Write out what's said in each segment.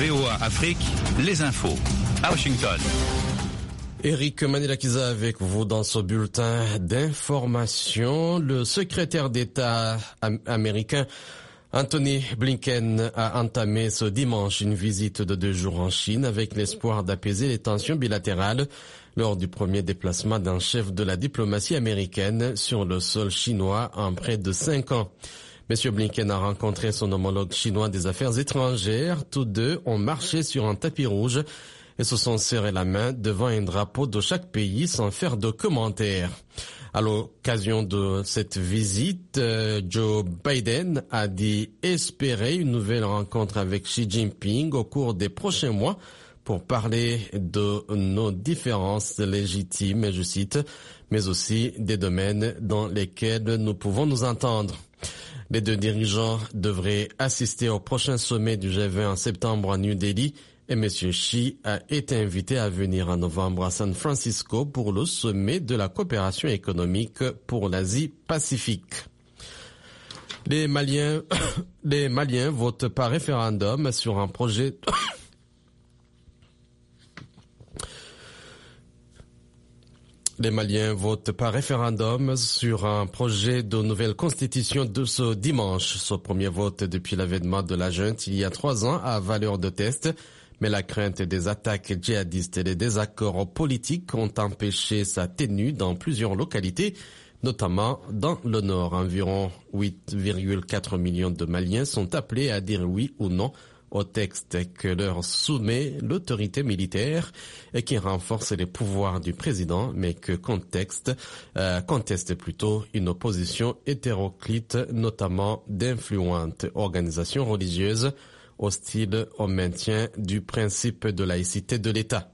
VOA Afrique, les infos. À Washington. Eric Manilakiza avec vous dans ce bulletin d'information. Le secrétaire d'État américain Anthony Blinken a entamé ce dimanche une visite de 2 jours en Chine avec l'espoir d'apaiser les tensions bilatérales lors du premier déplacement d'un chef de la diplomatie américaine sur le sol chinois en près de 5 ans. M. Blinken a rencontré son homologue chinois des affaires étrangères. Tous deux ont marché sur un tapis rouge et se sont serrés la main devant un drapeau de chaque pays sans faire de commentaires. À l'occasion de cette visite, Joe Biden a dit espérer une nouvelle rencontre avec Xi Jinping au cours des prochains mois pour parler de nos différences légitimes, je cite, mais aussi des domaines dans lesquels nous pouvons nous entendre. Les deux dirigeants devraient assister au prochain sommet du G20 en septembre à New Delhi et M. Xi a été invité à venir en novembre à San Francisco pour le sommet de la coopération économique pour l'Asie-Pacifique. Les Maliens votent par référendum sur un projet Les Maliens votent par référendum sur un projet de nouvelle constitution de ce dimanche. Ce premier vote depuis l'avènement de la junte il y a 3 ans à valeur de test, mais la crainte des attaques djihadistes et les désaccords politiques ont empêché sa tenue dans plusieurs localités, notamment dans le nord. Environ 8,4 millions de Maliens sont appelés à dire oui ou non au texte que leur soumet l'autorité militaire et qui renforce les pouvoirs du président, mais que conteste plutôt une opposition hétéroclite, notamment d'influentes organisations religieuses hostiles au maintien du principe de laïcité de l'État.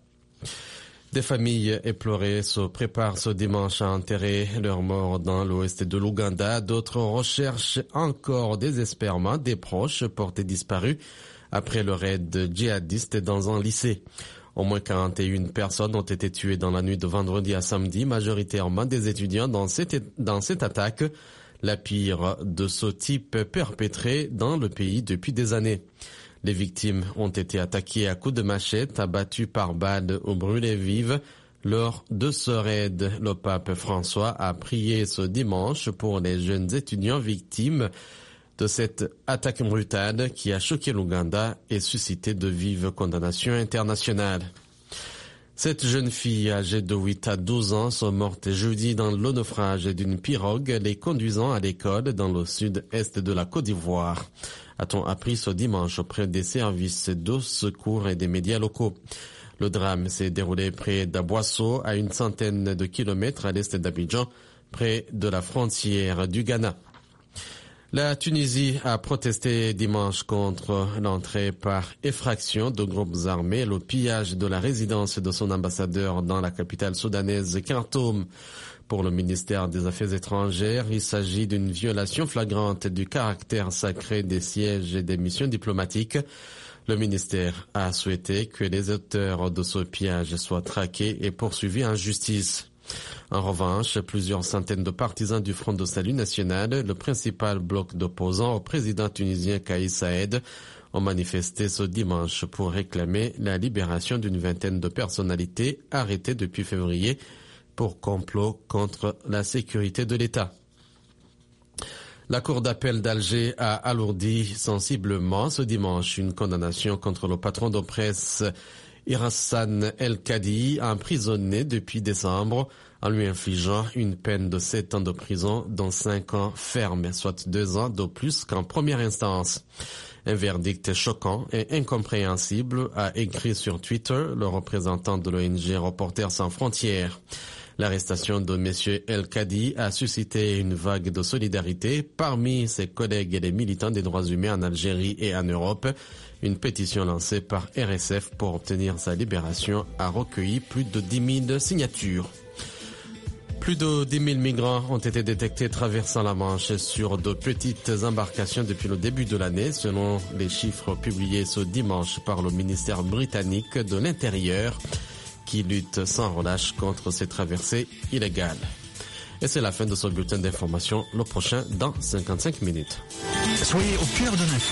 Des familles éplorées se préparent ce dimanche à enterrer leurs morts dans l'ouest de l'Ouganda. D'autres recherchent encore désespérément des proches portés disparus après le raid djihadiste dans un lycée. Au moins 41 personnes ont été tuées dans la nuit de vendredi à samedi, majoritairement des étudiants dans cette attaque, la pire de ce type perpétrée dans le pays depuis des années. Les victimes ont été attaquées à coups de machette, abattues par balles ou brûlées vives. Lors de ce raid, le pape François a prié ce dimanche pour les jeunes étudiants victimes de cette attaque brutale qui a choqué l'Ouganda et suscité de vives condamnations internationales. Cette jeune fille âgée de 8 à 12 ans sont mortes jeudi dans le naufrage d'une pirogue les conduisant à l'école dans le sud-est de la Côte d'Ivoire. A-t-on appris ce dimanche auprès des services de secours et des médias locaux. Le drame s'est déroulé près d'Aboisseau, à une centaine de kilomètres à l'est d'Abidjan, près de la frontière du Ghana. La Tunisie a protesté dimanche contre l'entrée par effraction de groupes armés, le pillage de la résidence de son ambassadeur dans la capitale soudanaise Khartoum. Pour le ministère des Affaires étrangères, il s'agit d'une violation flagrante du caractère sacré des sièges et des missions diplomatiques. Le ministère a souhaité que les auteurs de ce pillage soient traqués et poursuivis en justice. En revanche, plusieurs centaines de partisans du Front de Salut National, le principal bloc d'opposants au président tunisien Kais Saïed, ont manifesté ce dimanche pour réclamer la libération d'une vingtaine de personnalités arrêtées depuis février pour complot contre la sécurité de l'État. La Cour d'appel d'Alger a alourdi sensiblement ce dimanche une condamnation contre le patron de presse Irassan El-Kadi, emprisonné depuis décembre, en lui infligeant une peine de 7 ans de prison, dont 5 ans fermes, soit 2 ans de plus qu'en première instance. Un verdict choquant et incompréhensible, a écrit sur Twitter le représentant de l'ONG Reporters sans frontières. L'arrestation de M. El-Kadi a suscité une vague de solidarité parmi ses collègues et les militants des droits humains en Algérie et en Europe. Une pétition lancée par RSF pour obtenir sa libération a recueilli plus de 10 000 signatures. Plus de 10 000 migrants ont été détectés traversant la Manche sur de petites embarcations depuis le début de l'année, selon les chiffres publiés ce dimanche par le ministère britannique de l'Intérieur, qui lutte sans relâche contre ces traversées illégales. Et c'est la fin de ce bulletin d'information. Le prochain dans 55 minutes. Soyez au cœur de l'info.